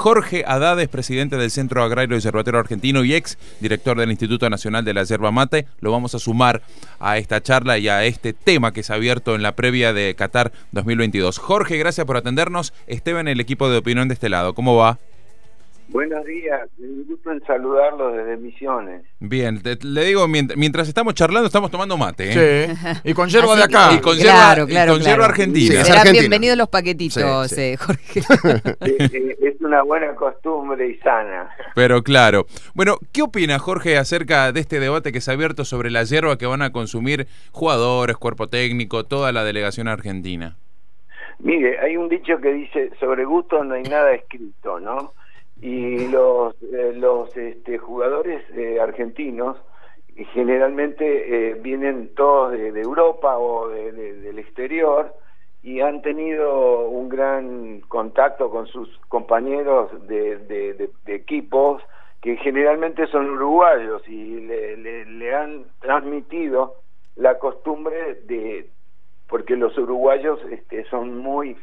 Jorge Haddad es presidente del Centro Agrario y Yerbatero Argentino y ex director del Instituto Nacional de la Yerba Mate. Lo vamos a sumar a esta charla y a este tema que se ha abierto en la previa de Qatar 2022. Jorge, gracias por atendernos. Esteban, el equipo de opinión de este lado. ¿Cómo va? Buenos días, un gusto en saludarlos desde Misiones. Bien, le digo, mientras estamos charlando, estamos tomando mate, ¿eh? Sí, y con yerba de acá. Y con yerba argentina. Sí, serán bienvenidos los paquetitos, sí. Jorge. Es una buena costumbre y sana. Pero claro. Bueno, ¿qué opina Jorge acerca de este debate que se ha abierto sobre la yerba que van a consumir jugadores, cuerpo técnico, toda la delegación argentina? Mire, hay un dicho que dice, sobre gusto no hay nada escrito, ¿no? Y los jugadores argentinos generalmente vienen todos de Europa o del exterior y han tenido un gran contacto con sus compañeros de equipos que generalmente son uruguayos y le han transmitido la costumbre porque los uruguayos son muy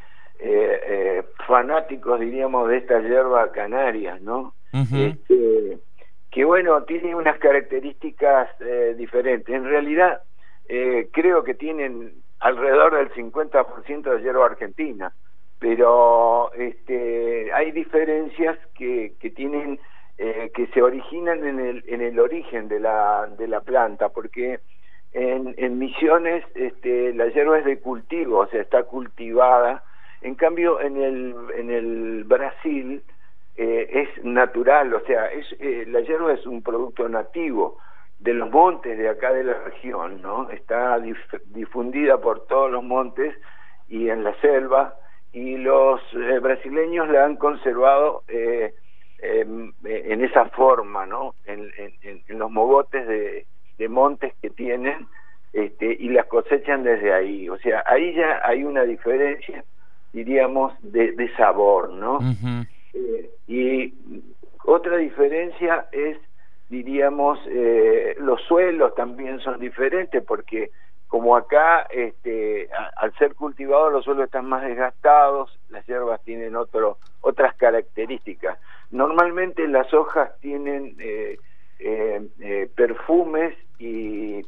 fanáticos, diríamos, de esta yerba canaria, ¿no? Que bueno, tiene unas características diferentes. En realidad, creo que tienen alrededor del 50% de yerba argentina, pero hay diferencias que tienen, que se originan en el origen de la planta, porque en Misiones la yerba es de cultivo, o sea, está cultivada. En cambio, en el Brasil es natural, o sea, la yerba es un producto nativo de los montes de acá de la región, ¿no? Está difundida por todos los montes y en la selva, y los brasileños la han conservado en esa forma, ¿no? En los mogotes de montes que tienen, y las cosechan desde ahí. O sea, ahí ya hay una diferencia, diríamos, de sabor, ¿no? Uh-huh. Y otra diferencia es, diríamos, los suelos también son diferentes, porque como acá, al ser cultivados, los suelos están más desgastados, las hierbas tienen otras características. Normalmente las hojas tienen perfumes y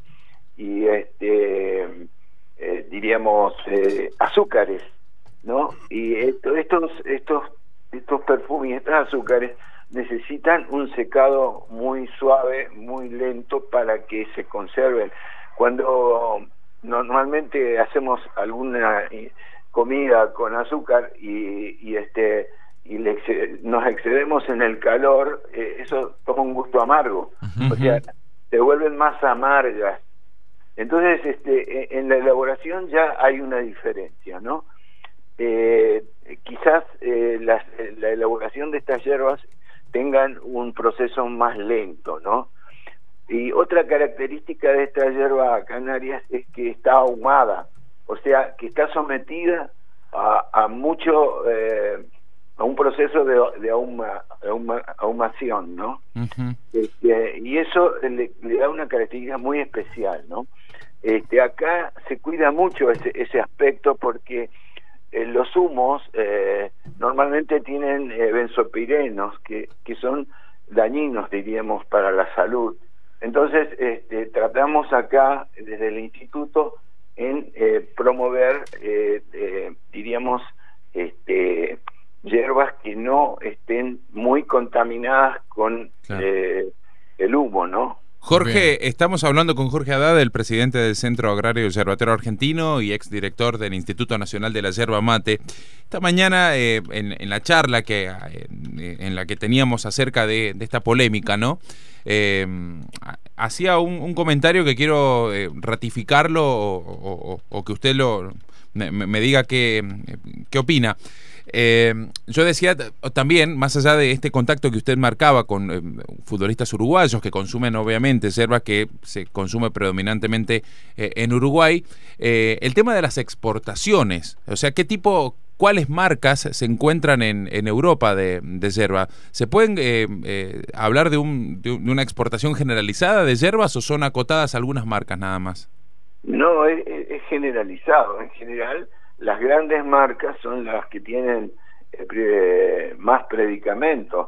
diríamos, azúcares, ¿no? Y estos perfumes y estos azúcares necesitan un secado muy suave, muy lento, para que se conserven. Cuando normalmente hacemos alguna comida con azúcar y nos excedemos en el calor, eso toma un gusto amargo. Uh-huh. O sea, se vuelven más amargas. Entonces, en la elaboración ya hay una diferencia, ¿no? Quizás la elaboración de estas hierbas tengan un proceso más lento, ¿no? Y otra característica de esta hierba canaria es que está ahumada, o sea, que está sometida a un proceso de ahumación, ¿no? Uh-huh. Y eso le da una característica muy especial, ¿no? Acá se cuida mucho ese aspecto, porque los humos normalmente tienen benzopirenos que son dañinos, diríamos, para la salud. Entonces tratamos acá desde el instituto en promover, diríamos, hierbas que no estén muy contaminadas con el humo, ¿no? Jorge, estamos hablando con Jorge Haddad, el presidente del Centro Agrario y Yerbatero Argentino y exdirector del Instituto Nacional de la Yerba Mate. Esta mañana, en la charla en la que teníamos acerca de esta polémica, ¿no? Hacía un comentario que quiero ratificarlo o que usted me diga qué opina. Yo decía también, más allá de este contacto que usted marcaba con futbolistas uruguayos que consumen obviamente yerba que se consume predominantemente en Uruguay, el tema de las exportaciones, o sea, ¿cuáles marcas se encuentran en Europa de yerba? ¿Se pueden hablar de una exportación generalizada de yerbas o son acotadas algunas marcas nada más? No, es generalizado. En general, las grandes marcas son las que tienen más predicamentos.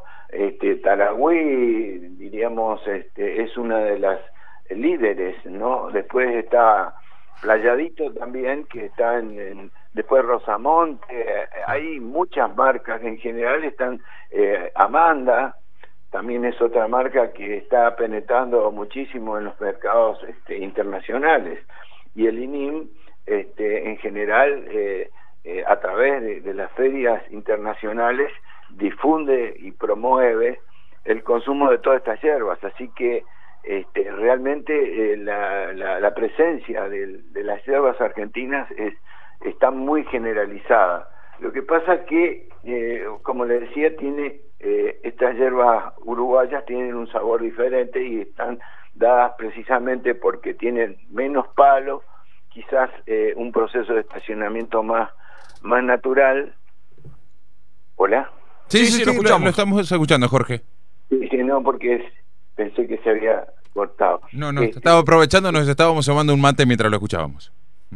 Taragüí, diríamos, es una de las líderes, ¿no? Después está Playadito también, que está después Rosamonte. Hay muchas marcas, en general están Amanda, también es otra marca que está penetrando muchísimo en los mercados internacionales, y el INIM en general a través de las ferias internacionales difunde y promueve el consumo de todas estas hierbas, así que realmente la presencia de las hierbas argentinas está muy generalizada. Lo que pasa que, como le decía, estas hierbas uruguayas tienen un sabor diferente y están dadas precisamente porque tienen menos palo, quizás un proceso de estacionamiento más natural. ¿Hola? Sí, lo escuchamos. Lo estamos escuchando, Jorge. Sí, no, porque pensé que se había cortado. No, estaba aprovechando, nos estábamos tomando un mate mientras lo escuchábamos.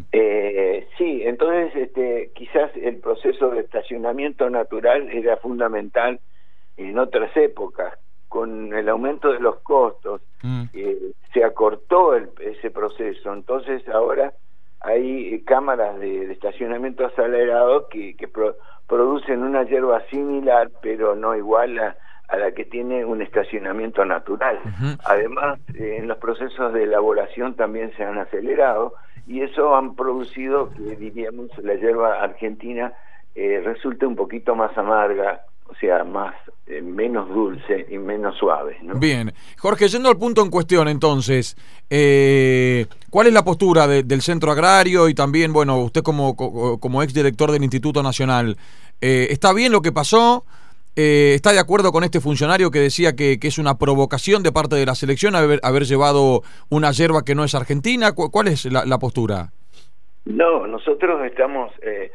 Sí, entonces quizás el proceso de estacionamiento natural era fundamental en otras épocas. Con el aumento de los costos se acortó ese proceso, entonces ahora hay cámaras de estacionamiento acelerado que producen una hierba similar, pero no igual a la que tiene un estacionamiento natural. Además, en los procesos de elaboración también se han acelerado, y eso han producido que, diríamos, la hierba argentina resulte un poquito más amarga, o sea, menos dulce y menos suave, ¿no? Bien. Jorge, yendo al punto en cuestión, entonces, ¿cuál es la postura del Centro Agrario y también, bueno, usted como exdirector del Instituto Nacional? ¿Está bien lo que pasó? ¿Está de acuerdo con este funcionario que decía que es una provocación de parte de la selección haber llevado una yerba que no es argentina? ¿Cuál es la postura? No, nosotros estamos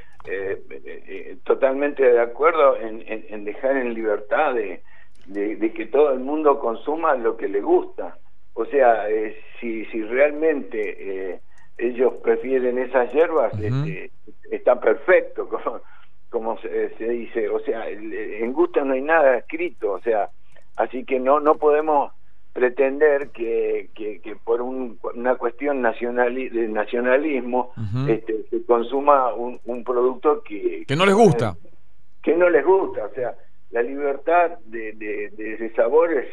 totalmente de acuerdo en dejar en libertad de que todo el mundo consuma lo que le gusta. O sea, si realmente ellos prefieren esas hierbas, está perfecto, como se dice. O sea, en gusto no hay nada escrito, o sea, así que no podemos pretender que por una cuestión de nacionalismo se consuma un producto que no les gusta. Que no les gusta. O sea, la libertad de sabores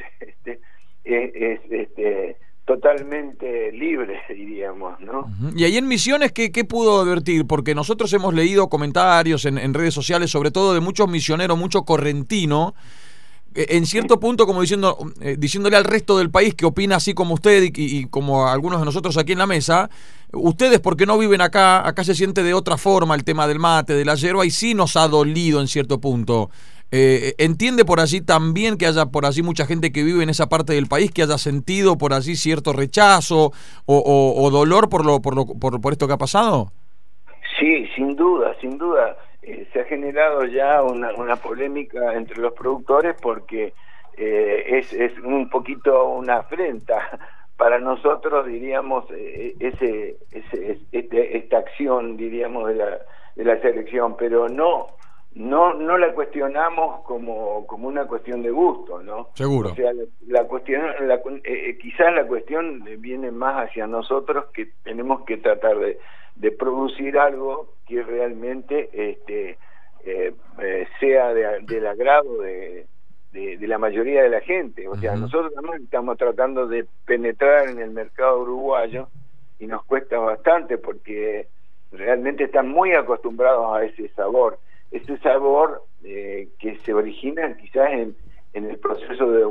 es totalmente libre, diríamos, ¿no? Y ahí en Misiones, ¿qué pudo advertir? Porque nosotros hemos leído comentarios en redes sociales, sobre todo de muchos misioneros, mucho correntino, en cierto punto como diciéndole al resto del país que opina así como usted y como algunos de nosotros aquí en la mesa, ustedes porque no viven acá se siente de otra forma el tema del mate, de la yerba, y sí nos ha dolido en cierto punto. ¿Entiende por allí también que haya por allí mucha gente que vive en esa parte del país que haya sentido por allí cierto rechazo o dolor por esto que ha pasado? Sí, sin duda. Se ha generado ya una polémica entre los productores porque es un poquito una afrenta para nosotros, diríamos, esta acción, diríamos, de la selección, pero no la cuestionamos como una cuestión de gusto, ¿no? Seguro. O sea, quizás la cuestión viene más hacia nosotros, que tenemos que tratar de producir algo que realmente sea del agrado de la mayoría de la gente. O sea, nosotros también estamos tratando de penetrar en el mercado uruguayo y nos cuesta bastante porque realmente están muy acostumbrados a ese sabor que se origina quizás en el proceso de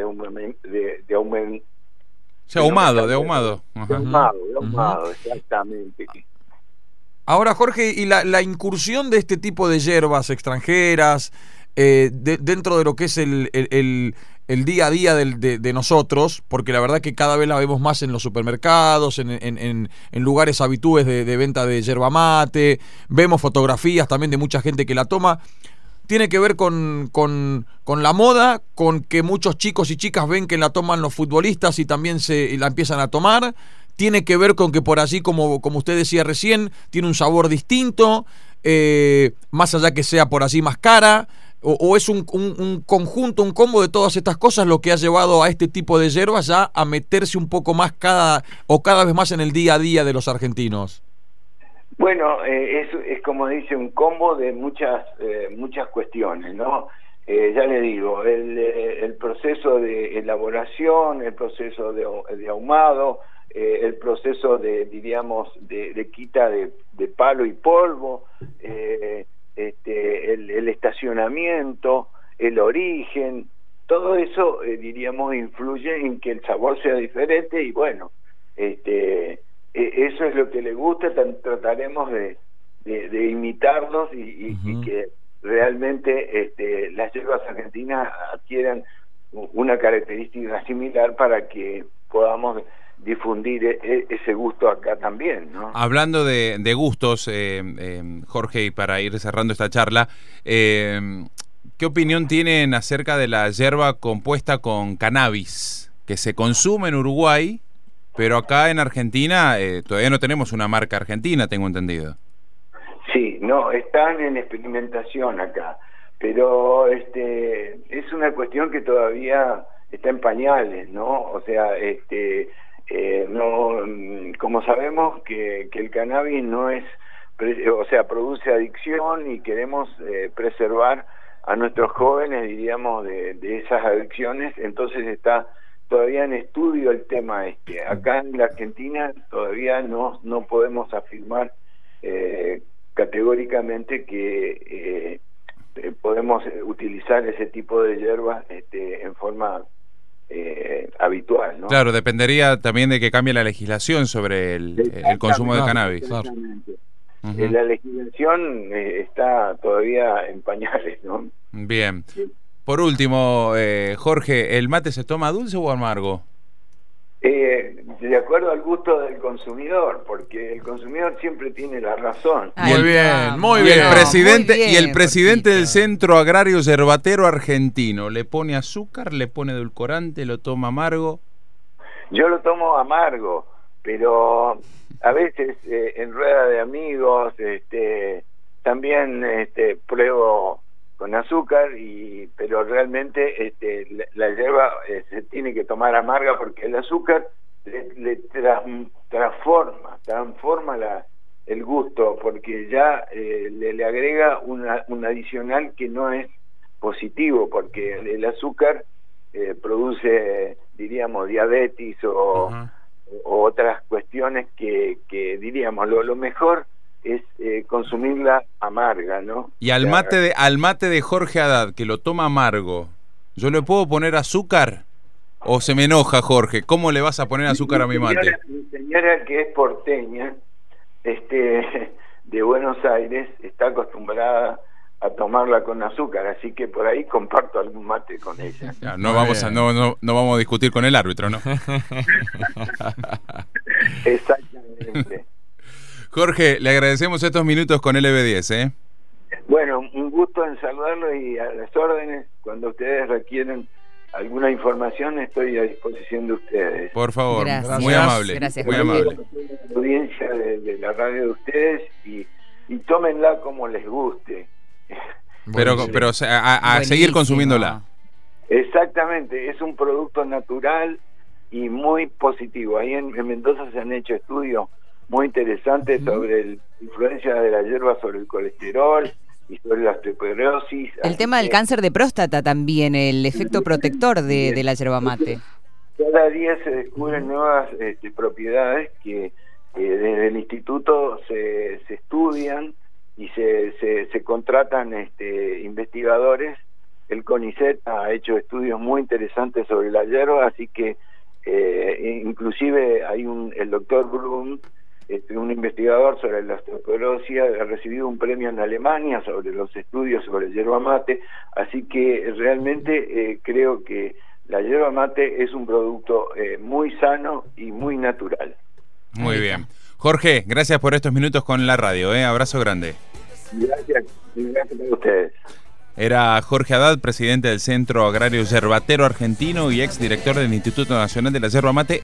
ahumado, exactamente. Ahora, Jorge, y la incursión de este tipo de hierbas extranjeras dentro de lo que es el día a día de nosotros, porque la verdad que cada vez la vemos más en los supermercados, en lugares habitués de venta de yerba mate, vemos fotografías también de mucha gente que la toma. Tiene que ver con la moda, con que muchos chicos y chicas ven que la toman los futbolistas y también la empiezan a tomar. Tiene que ver con que por allí, como usted decía recién, tiene un sabor distinto. más allá que sea por así más cara, o es un conjunto, un combo de todas estas cosas lo que ha llevado a este tipo de hierbas ya a meterse un poco más cada vez más en el día a día de los argentinos? Bueno, es como dice, un combo de muchas cuestiones, ¿no? Ya le digo, el proceso de elaboración, el proceso de ahumado, el proceso diríamos, de quita de palo y polvo, el estacionamiento, el origen, todo eso, diríamos, influye en que el sabor sea diferente y bueno, eso es lo que le gusta, trataremos de imitarlos y que realmente las hierbas argentinas adquieran una característica similar para que podamos difundir ese gusto acá también, ¿no? Hablando de gustos, Jorge, y para ir cerrando esta charla, ¿qué opinión tienen acerca de la yerba compuesta con cannabis que se consume en Uruguay, pero acá en Argentina todavía no tenemos una marca argentina, tengo entendido? Sí, no, están en experimentación acá, pero es una cuestión que todavía está en pañales, ¿no? O sea, no, como sabemos que el cannabis no es, o sea, produce adicción y queremos preservar a nuestros jóvenes, diríamos, de esas adicciones, entonces está todavía en estudio el tema Acá en la Argentina todavía no podemos afirmar categóricamente que podemos utilizar ese tipo de hierbas en forma habitual, ¿no? Claro, dependería también de que cambie la legislación sobre el consumo de cannabis. Exactamente. La legislación está todavía en pañales, ¿no? Bien. Por último, Jorge, ¿el mate se toma dulce o amargo? De acuerdo al gusto del consumidor, porque el consumidor siempre tiene la razón. Muy bien, muy bien. Y el presidente del Centro Agrario Yerbatero Argentino, ¿le pone azúcar, le pone edulcorante, lo toma amargo? Yo lo tomo amargo, pero a veces en rueda de amigos también pruebo con azúcar, pero realmente la hierba se tiene que tomar amarga porque el azúcar le transforma el gusto, porque ya le agrega un adicional que no es positivo, porque el azúcar produce, diríamos, diabetes o otras cuestiones que diríamos, lo mejor es consumirla amarga, ¿no? Y al mate de Jorge Haddad, que lo toma amargo, ¿yo le puedo poner azúcar? ¿O se me enoja, Jorge? ¿Cómo le vas a poner azúcar a mi mate? Mi señora, que es porteña, de Buenos Aires, está acostumbrada a tomarla con azúcar, así que por ahí comparto algún mate con ella. No vamos a discutir con el árbitro, ¿no? Exactamente. Jorge, le agradecemos estos minutos con LB10, ¿eh? Bueno, un gusto en saludarlo y a las órdenes. Cuando ustedes requieren alguna información, estoy a disposición de ustedes. Por favor, gracias. Muy amable. Gracias, muy Jorge. amable. La audiencia de la radio de ustedes y tómenla como les guste. Pero a seguir consumiéndola. Exactamente, es un producto natural y muy positivo. Ahí en Mendoza se han hecho estudios muy interesantes sobre la influencia de la hierba sobre el colesterol y sobre la osteoporosis. El tema del cáncer de próstata también, el efecto protector de la yerba mate. Cada día se descubren nuevas propiedades que desde el instituto se estudian y se contratan investigadores. El CONICET ha hecho estudios muy interesantes sobre la hierba, así que inclusive hay el doctor Blum, un investigador sobre la osteoporosis, ha recibido un premio en Alemania sobre los estudios sobre yerba mate, así que realmente creo que la yerba mate es un producto muy sano y muy natural. Muy bien. Jorge, gracias por estos minutos con la radio, abrazo grande. Gracias a ustedes. Era Jorge Haddad, presidente del Centro Agrario Yerbatero Argentino y exdirector del Instituto Nacional de la Yerba Mate.